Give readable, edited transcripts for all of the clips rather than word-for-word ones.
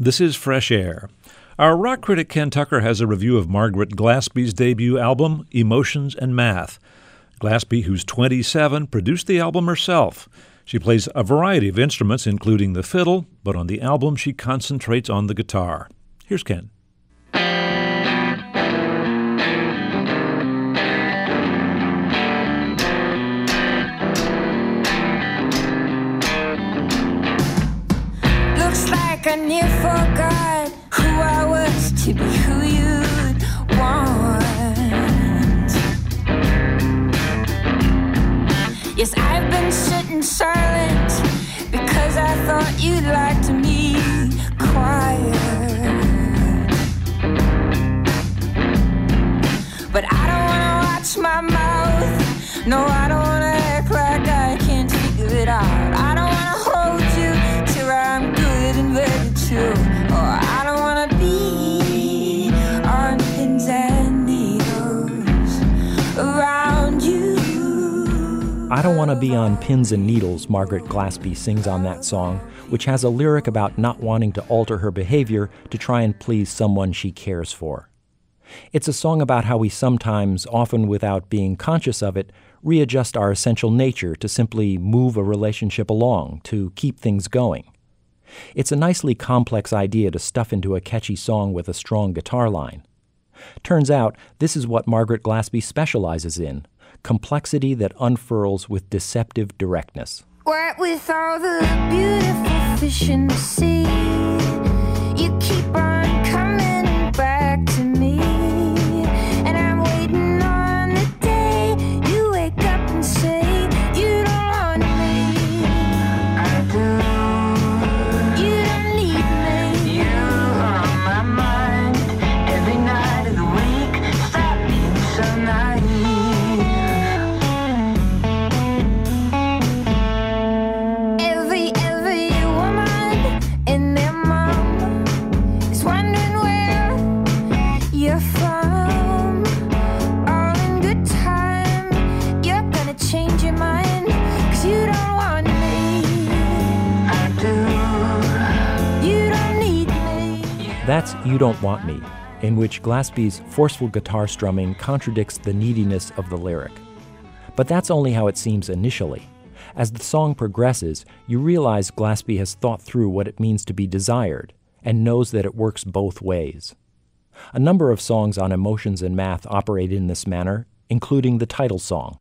This is Fresh Air. Our rock critic Ken Tucker has a review of Margaret Glaspie's debut album, Emotions and Math. Glaspie, who's 27, produced the album herself. She plays a variety of instruments, including the fiddle, but on the album she concentrates on the guitar. Here's Ken. Looks like I near forgot who I was to be who you'd want. Yes, I've been sitting silent because I thought you'd like to be quiet. But I don't wanna watch my mouth. No, I don't wanna act like I can't figure it out. I don't wanna hold you till I'm good and ready to. Or I don't wanna be on pins and needles around you. I Don't Want to Be on Pins and Needles, Margaret Glaspie sings on that song, which has a lyric about not wanting to alter her behavior to try and please someone she cares for. It's a song about how we sometimes, often without being conscious of it, readjust our essential nature to simply move a relationship along, to keep things going. It's a nicely complex idea to stuff into a catchy song with a strong guitar line. Turns out, this is what Margaret Glaspie specializes in, complexity that unfurls with deceptive directness. What with all the beautiful fish in the sea, you keep on coming back to me. And I'm waiting on the day you wake up and say you don't want me. I do. You don't need me. You're on my mind every night of the week. Stop being so naive. That's You Don't Want Me, in which Glaspie's forceful guitar strumming contradicts the neediness of the lyric. But that's only how it seems initially. As the song progresses, you realize Glaspie has thought through what it means to be desired, and knows that it works both ways. A number of songs on Emotions and Math operate in this manner, including the title song.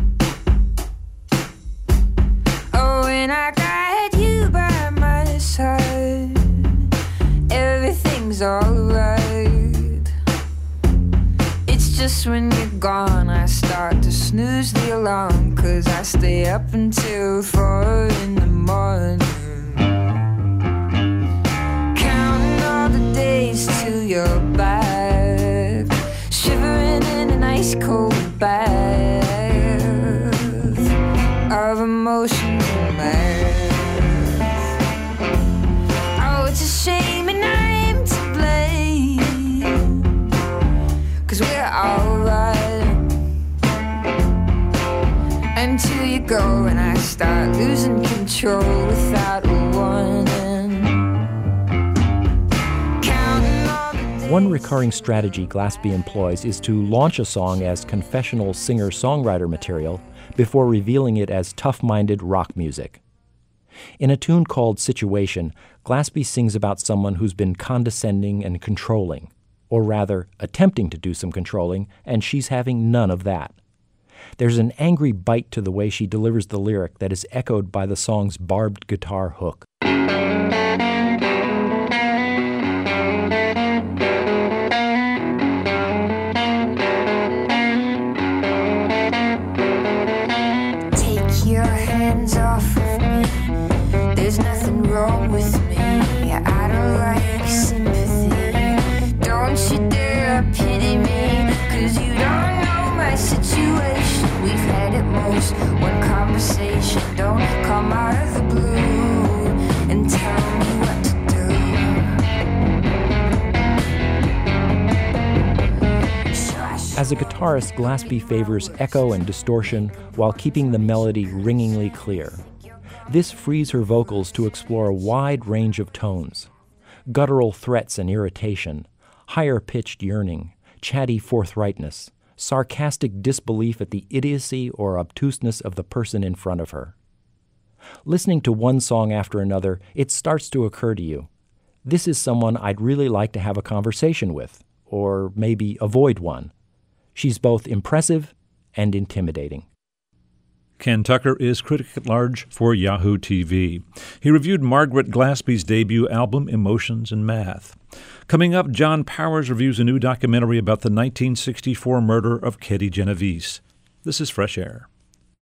Oh, and I got you by my side. Everything's alright. It's just when you're gone I start to snooze the alarm, 'cause I stay up until 4 in the morning, counting all the days till you're back, shivering in an ice cold bath of emotions and math. Oh, it's a shame and I'm to blame, 'cause we're alright until you go and I start losing control without a warning. One recurring strategy Glaspie employs is to launch a song as confessional singer-songwriter material before revealing it as tough-minded rock music. In a tune called Situation, Glaspie sings about someone who's been condescending and controlling, or rather, attempting to do some controlling, and she's having none of that. There's an angry bite to the way she delivers the lyric that is echoed by the song's barbed guitar hook. Take your hands off of me. There's nothing wrong with me. I don't like sympathy. Don't you dare pity me, 'cause you don't know my situation. We've had at most one conversation. Don't come out of the blue and tell me what to do. As a guitarist, Glaspie favors echo and distortion while keeping the melody ringingly clear. This frees her vocals to explore a wide range of tones. guttural threats and irritation, higher-pitched yearning, chatty forthrightness, sarcastic disbelief at the idiocy or obtuseness of the person in front of her. Listening to one song after another, it starts to occur to you, this is someone I'd really like to have a conversation with, or maybe avoid one. She's both impressive and intimidating. Ken Tucker is critic at large for Yahoo TV. He reviewed Margaret Glaspie's debut album, Emotions and Math. Coming up, John Powers reviews a new documentary about the 1964 murder of Kitty Genovese. This is Fresh Air.